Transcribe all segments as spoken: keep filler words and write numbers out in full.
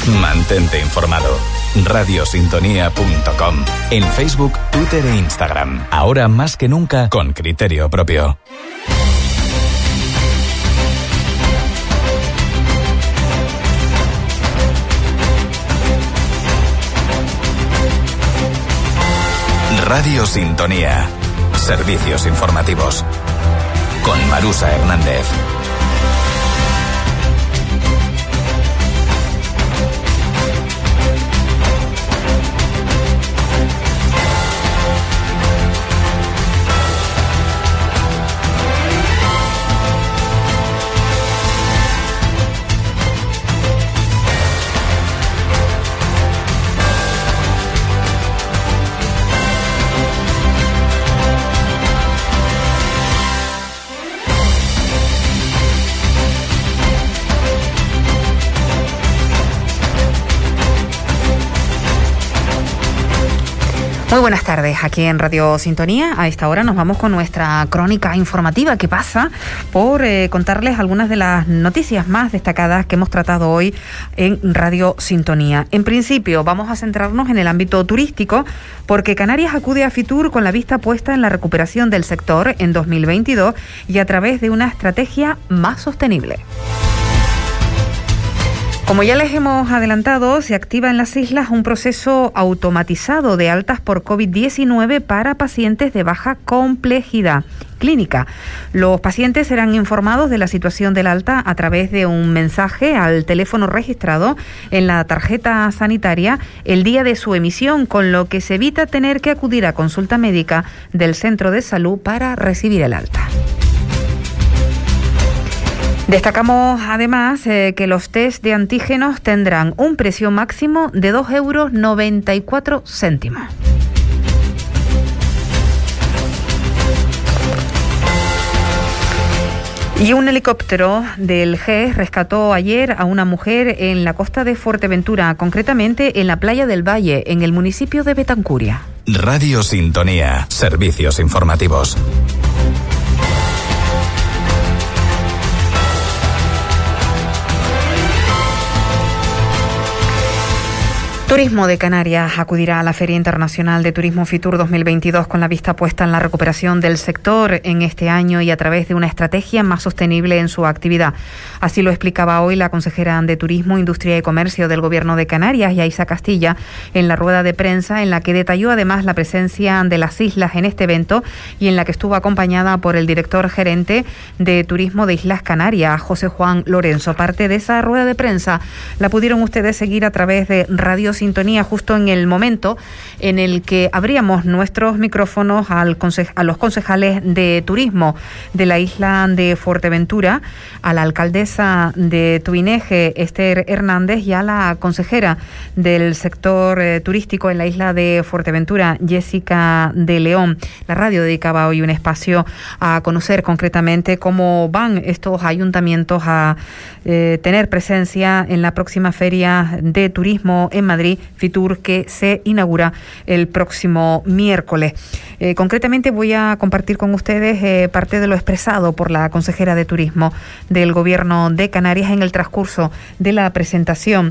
Mantente informado. radiosintonía punto com. En Facebook, Twitter e Instagram. Ahora más que nunca con criterio propio. Radio Sintonía. Servicios informativos. Con Marusa Hernández. Muy buenas tardes, aquí en Radio Sintonía. A esta hora nos vamos con nuestra crónica informativa que pasa por eh, contarles algunas de las noticias más destacadas que hemos tratado hoy en Radio Sintonía. En principio vamos a centrarnos en el ámbito turístico porque Canarias acude a Fitur con la vista puesta en la recuperación del sector en dos mil veintidós y a través de una estrategia más sostenible. Como ya les hemos adelantado, se activa en las islas un proceso automatizado de altas por COVID diecinueve para pacientes de baja complejidad clínica. Los pacientes serán informados de la situación del alta a través de un mensaje al teléfono registrado en la tarjeta sanitaria el día de su emisión, con lo que se evita tener que acudir a consulta médica del centro de salud para recibir el alta. Destacamos además eh, que los test de antígenos tendrán un precio máximo de dos euros noventa y cuatro céntimos. Y un helicóptero del G E S rescató ayer a una mujer en la costa de Fuerteventura, concretamente en la playa del Valle, en el municipio de Betancuria. Radio Sintonía. Servicios informativos. Turismo de Canarias acudirá a la Feria Internacional de Turismo Fitur dos mil veintidós con la vista puesta en la recuperación del sector en este año y a través de una estrategia más sostenible en su actividad. Así lo explicaba hoy la consejera de Turismo, Industria y Comercio del Gobierno de Canarias, Yaisa Castilla, en la rueda de prensa en la que detalló además la presencia de las islas en este evento y en la que estuvo acompañada por el director gerente de Turismo de Islas Canarias, José Juan Lorenzo. Parte de esa rueda de prensa la pudieron ustedes seguir a través de Radio Sintonía justo en el momento en el que abríamos nuestros micrófonos al conse- a los concejales de turismo de la isla de Fuerteventura, a la alcaldesa de Tuineje, Esther Hernández, y a la consejera del sector eh, turístico en la isla de Fuerteventura, Jessica de León. La radio dedicaba hoy un espacio a conocer concretamente cómo van estos ayuntamientos a eh, tener presencia en la próxima Feria de Turismo en Madrid, Fitur, que se inaugura el próximo miércoles. Eh, concretamente voy a compartir con ustedes eh, parte de lo expresado por la consejera de Turismo del Gobierno de Canarias en el transcurso de la presentación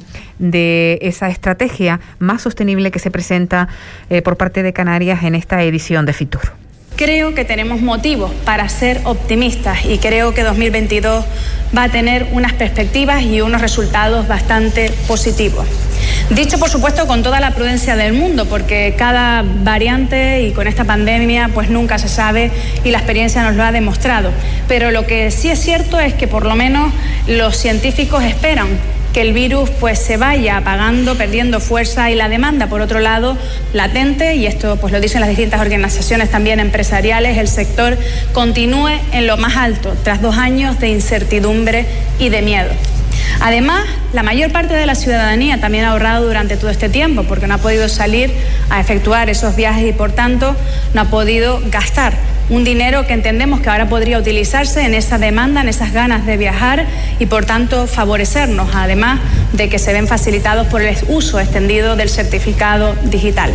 de esa estrategia más sostenible que se presenta eh, por parte de Canarias en esta edición de Fitur. Creo que tenemos motivos para ser optimistas y creo que dos mil veintidós va a tener unas perspectivas y unos resultados bastante positivos. Dicho, por supuesto, con toda la prudencia del mundo, porque cada variante y con esta pandemia pues nunca se sabe y la experiencia nos lo ha demostrado. Pero lo que sí es cierto es que por lo menos los científicos esperan que el virus pues se vaya apagando, perdiendo fuerza, y la demanda, por otro lado, latente, y esto pues lo dicen las distintas organizaciones también empresariales, el sector continúe en lo más alto tras dos años de incertidumbre y de miedo. Además, la mayor parte de la ciudadanía también ha ahorrado durante todo este tiempo porque no ha podido salir a efectuar esos viajes y, por tanto, no ha podido gastar un dinero que entendemos que ahora podría utilizarse en esa demanda, en esas ganas de viajar y, por tanto, favorecernos, además de que se ven facilitados por el uso extendido del certificado digital.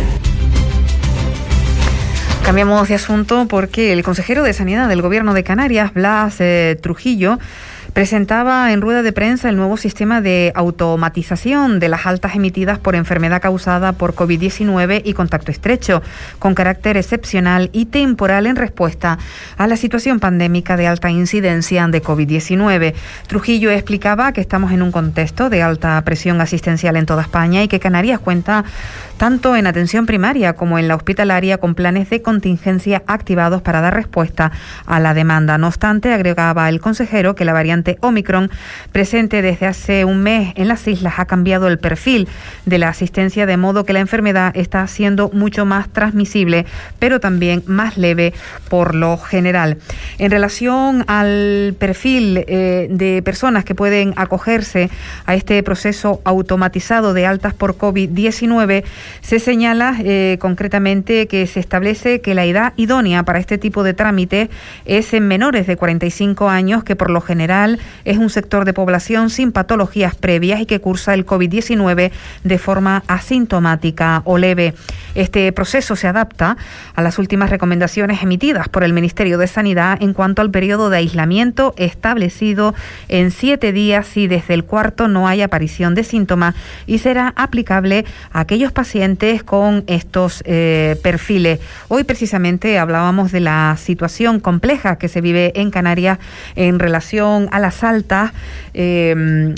Cambiamos de asunto porque el consejero de Sanidad del Gobierno de Canarias, Blas eh, Trujillo, presentaba en rueda de prensa el nuevo sistema de automatización de las altas emitidas por enfermedad causada por COVID diecinueve y contacto estrecho, con carácter excepcional y temporal en respuesta a la situación pandémica de alta incidencia de COVID diecinueve. Trujillo explicaba que estamos en un contexto de alta presión asistencial en toda España y que Canarias cuenta tanto en atención primaria como en la hospitalaria con planes de contingencia activados para dar respuesta a la demanda. No obstante, agregaba el consejero que la variante Omicron, presente desde hace un mes en las islas, ha cambiado el perfil de la asistencia, de modo que la enfermedad está siendo mucho más transmisible, pero también más leve por lo general. En relación al perfil eh, de personas que pueden acogerse a este proceso automatizado de altas por COVID diecinueve, se señala eh, concretamente que se establece que la edad idónea para este tipo de trámite es en menores de cuarenta y cinco años, que por lo general es un sector de población sin patologías previas y que cursa el COVID diecinueve de forma asintomática o leve. Este proceso se adapta a las últimas recomendaciones emitidas por el Ministerio de Sanidad en cuanto al periodo de aislamiento, establecido en siete días si desde el cuarto no hay aparición de síntomas, y será aplicable a aquellos pacientes con estos eh, perfiles. Hoy precisamente hablábamos de la situación compleja que se vive en Canarias en relación a las altas, eh,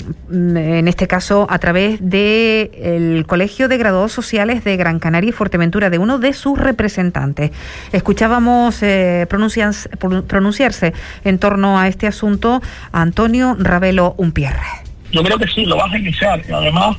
en este caso a través del Colegio de Graduados Sociales de Gran Canaria y Fuerteventura, de uno de sus representantes. Escuchábamos eh, pronunciarse, pronunciarse en torno a este asunto a Antonio Ravelo Umpierre. Yo creo que sí, lo vas a iniciar, y además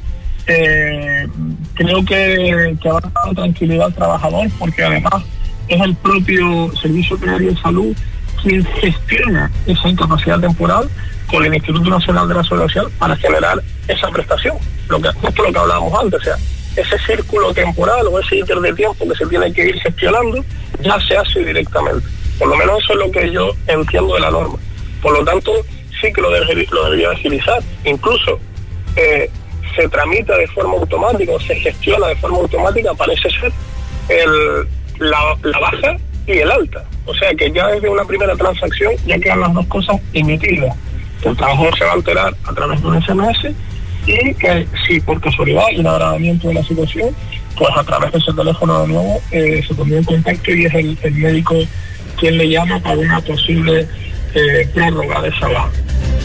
Eh, creo que, que va a dar tranquilidad al trabajador, porque además es el propio Servicio Canario de Salud quien gestiona esa incapacidad temporal con el Instituto Nacional de la Seguridad Social para generar esa prestación, lo que justo lo que hablábamos antes, o sea, ese círculo temporal o ese íter de tiempo que se tiene que ir gestionando ya se hace directamente. Por lo menos eso es lo que yo entiendo de la norma. Por lo tanto, sí que lo, debe, lo debería agilizar. Incluso eh, se tramita de forma automática o se gestiona de forma automática, parece ser, el, la, la baja y el alta. O sea que ya desde una primera transacción ya quedan las dos cosas emitidas. El trabajador se va a enterar a través de un ese eme ese, y que si por casualidad hay un agravamiento de la situación, pues a través de ese teléfono de nuevo eh, se pondría en contacto y es el, el médico quien le llama para una posible eh, prórroga de esa baja.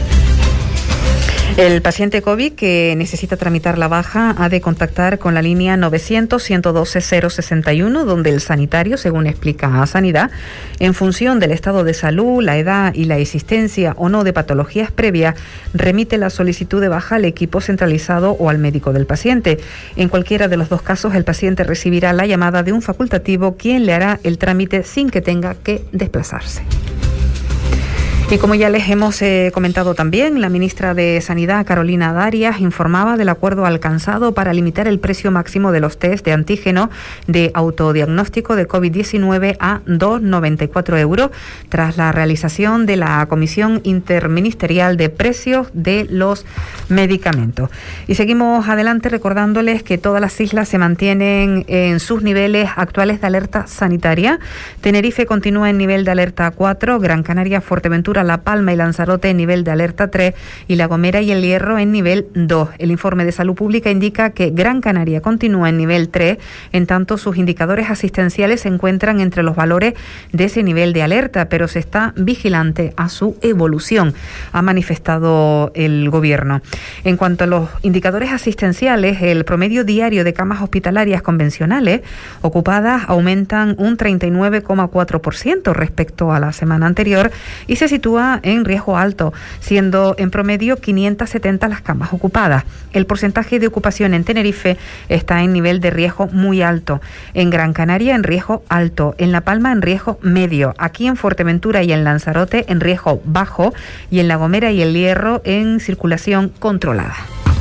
El paciente COVID que necesita tramitar la baja ha de contactar con la línea novecientos, ciento doce, cero sesenta y uno, donde el sanitario, según explica a Sanidad, en función del estado de salud, la edad y la existencia o no de patologías previas, remite la solicitud de baja al equipo centralizado o al médico del paciente. En cualquiera de los dos casos, el paciente recibirá la llamada de un facultativo, quien le hará el trámite sin que tenga que desplazarse. Y como ya les hemos eh, comentado también, la ministra de Sanidad, Carolina Darias, informaba del acuerdo alcanzado para limitar el precio máximo de los test de antígeno de autodiagnóstico de COVID diecinueve a dos con noventa y cuatro euros, tras la realización de la Comisión Interministerial de Precios de los Medicamentos. Y seguimos adelante recordándoles que todas las islas se mantienen en sus niveles actuales de alerta sanitaria. Tenerife continúa en nivel de alerta cuatro, Gran Canaria, Fuerteventura, La Palma y Lanzarote en nivel de alerta tres y La Gomera y El Hierro en nivel dos. El informe de Salud Pública indica que Gran Canaria continúa en nivel tres, en tanto sus indicadores asistenciales se encuentran entre los valores de ese nivel de alerta, pero se está vigilante a su evolución, ha manifestado el Gobierno. En cuanto a los indicadores asistenciales, el promedio diario de camas hospitalarias convencionales ocupadas aumentan un treinta y nueve coma cuatro por ciento respecto a la semana anterior y se sitúa en riesgo alto, siendo en promedio quinientas setenta las camas ocupadas. El porcentaje de ocupación en Tenerife está en nivel de riesgo muy alto, en Gran Canaria en riesgo alto, en La Palma en riesgo medio, aquí en Fuerteventura y en Lanzarote en riesgo bajo y en La Gomera y El Hierro en circulación controlada.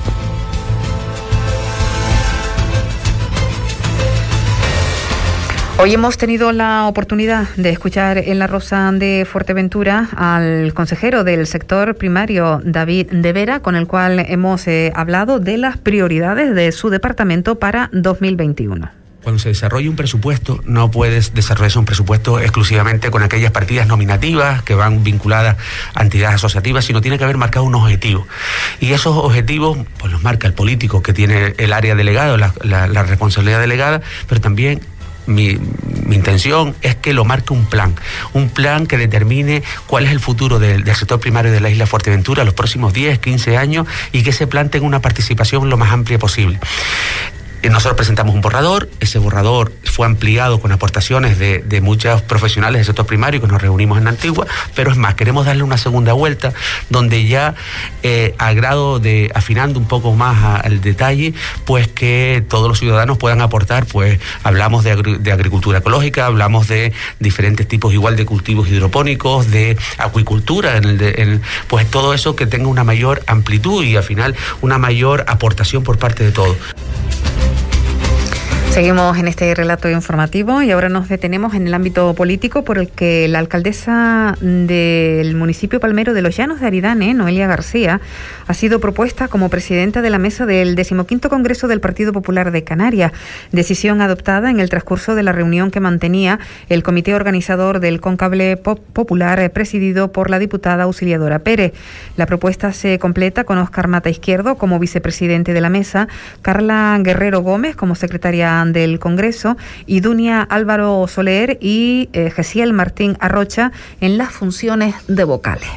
Hoy hemos tenido la oportunidad de escuchar en La Rosa de Fuerteventura al consejero del sector primario, David de Vera, con el cual hemos eh, hablado de las prioridades de su departamento para dos mil veintiuno. cuando se desarrolla un presupuesto, no puedes desarrollar un presupuesto exclusivamente con aquellas partidas nominativas que van vinculadas a entidades asociativas, sino tiene que haber marcado unos objetivos. Y esos objetivos pues los marca el político que tiene el área delegada, la, la, la responsabilidad delegada, pero también Mi, mi intención es que lo marque un plan, un plan que determine cuál es el futuro del, del sector primario de la isla de Fuerteventura los próximos diez, quince años, y que ese plan tenga una participación lo más amplia posible. Nosotros presentamos un borrador, ese borrador fue ampliado con aportaciones de, de muchos profesionales del sector primario que nos reunimos en Antigua, pero es más, queremos darle una segunda vuelta donde ya eh, a grado de afinando un poco más al detalle, pues que todos los ciudadanos puedan aportar, pues hablamos de, agri- de agricultura ecológica, hablamos de diferentes tipos igual de cultivos hidropónicos, de acuicultura, en el de, en, pues todo eso que tenga una mayor amplitud y al final una mayor aportación por parte de todos. Seguimos en este relato informativo y ahora nos detenemos en el ámbito político por el que la alcaldesa del municipio palmero de Los Llanos de Aridane, Noelia García, ha sido propuesta como presidenta de la mesa del decimoquinto Congreso del Partido Popular de Canarias, decisión adoptada en el transcurso de la reunión que mantenía el comité organizador del Conclave Popular presidido por la diputada Auxiliadora Pérez. La propuesta se completa con Óscar Mata Izquierdo como vicepresidente de la mesa, Carla Guerrero Gómez como secretaria del Congreso y Dunia Álvaro Soler y eh, Gesiel Martín Arrocha en las funciones de vocales.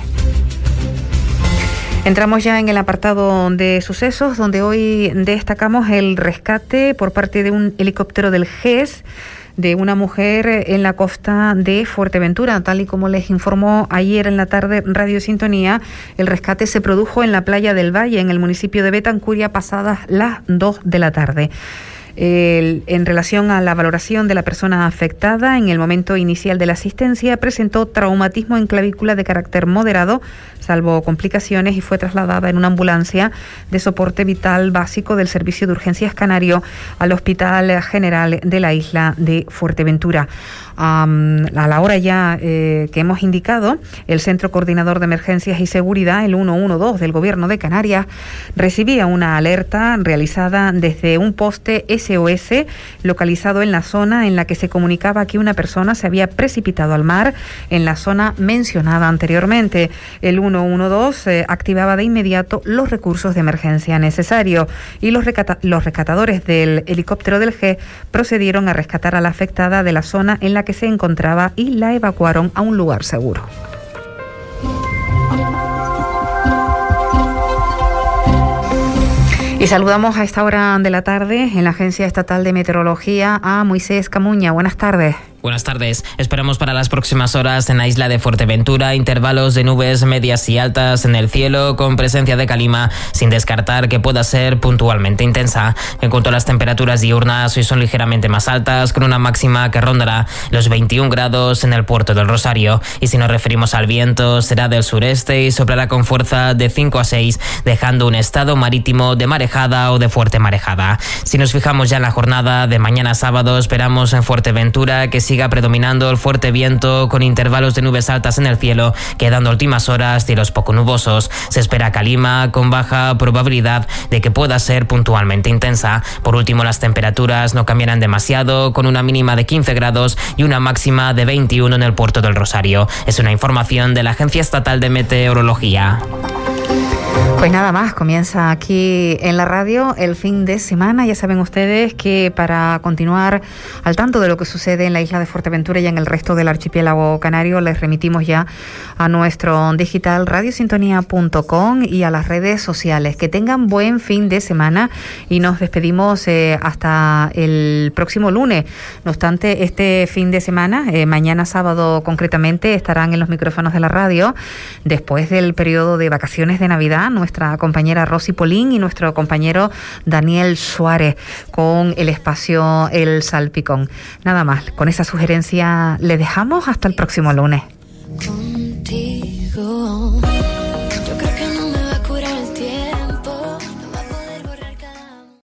Entramos ya en el apartado de sucesos, donde hoy destacamos el rescate por parte de un helicóptero del G E S de una mujer en la costa de Fuerteventura. Tal y como les informó ayer en la tarde Radio Sintonía, el rescate se produjo en la playa del Valle, en el municipio de Betancuria, pasadas las dos de la tarde. El, en relación a la valoración de la persona afectada, en el momento inicial de la asistencia presentó traumatismo en clavícula de carácter moderado, salvo complicaciones, y fue trasladada en una ambulancia de soporte vital básico del Servicio de Urgencias Canario al Hospital General de la isla de Fuerteventura. Um, a la hora ya eh, que hemos indicado, el Centro Coordinador de Emergencias y Seguridad, el ciento doce del Gobierno de Canarias, recibía una alerta realizada desde un poste S O S localizado en la zona en la que se comunicaba que una persona se había precipitado al mar en la zona mencionada anteriormente. El ciento doce eh, activaba de inmediato los recursos de emergencia necesarios y los, recata- los rescatadores del helicóptero del G E S procedieron a rescatar a la afectada de la zona en la que se encontraba y la evacuaron a un lugar seguro. Y saludamos a esta hora de la tarde en la Agencia Estatal de Meteorología a Moisés Camuña. Buenas tardes. Buenas tardes. Esperamos para las próximas horas en la isla de Fuerteventura intervalos de nubes medias y altas en el cielo con presencia de calima, sin descartar que pueda ser puntualmente intensa. En cuanto a las temperaturas diurnas, hoy son ligeramente más altas, con una máxima que rondará los veintiún grados en el puerto del Rosario. Y si nos referimos al viento, será del sureste y soplará con fuerza de cinco a seis, dejando un estado marítimo de marejada o de fuerte marejada. Si nos fijamos ya en la jornada de mañana sábado, esperamos en Fuerteventura que siga predominando el fuerte viento con intervalos de nubes altas en el cielo, quedando últimas horas cielos poco nubosos. Se espera calima con baja probabilidad de que pueda ser puntualmente intensa. Por último, las temperaturas no cambiarán demasiado, con una mínima de quince grados y una máxima de veintiuno en el puerto del Rosario. Es una información de la Agencia Estatal de Meteorología. Pues nada más, comienza aquí en la radio el fin de semana. Ya saben ustedes que para continuar al tanto de lo que sucede en la isla de Fuerteventura y en el resto del archipiélago canario, les remitimos ya a nuestro digital radio sintonía punto com y a las redes sociales. Que tengan buen fin de semana y nos despedimos eh, hasta el próximo lunes. No obstante, este fin de semana, eh, mañana sábado concretamente, estarán en los micrófonos de la radio, después del periodo de vacaciones de Navidad, nuestra compañera Rosy Polín y nuestro compañero Daniel Suárez con el espacio El Salpicón. Nada más, con esa sugerencia le dejamos hasta el próximo lunes.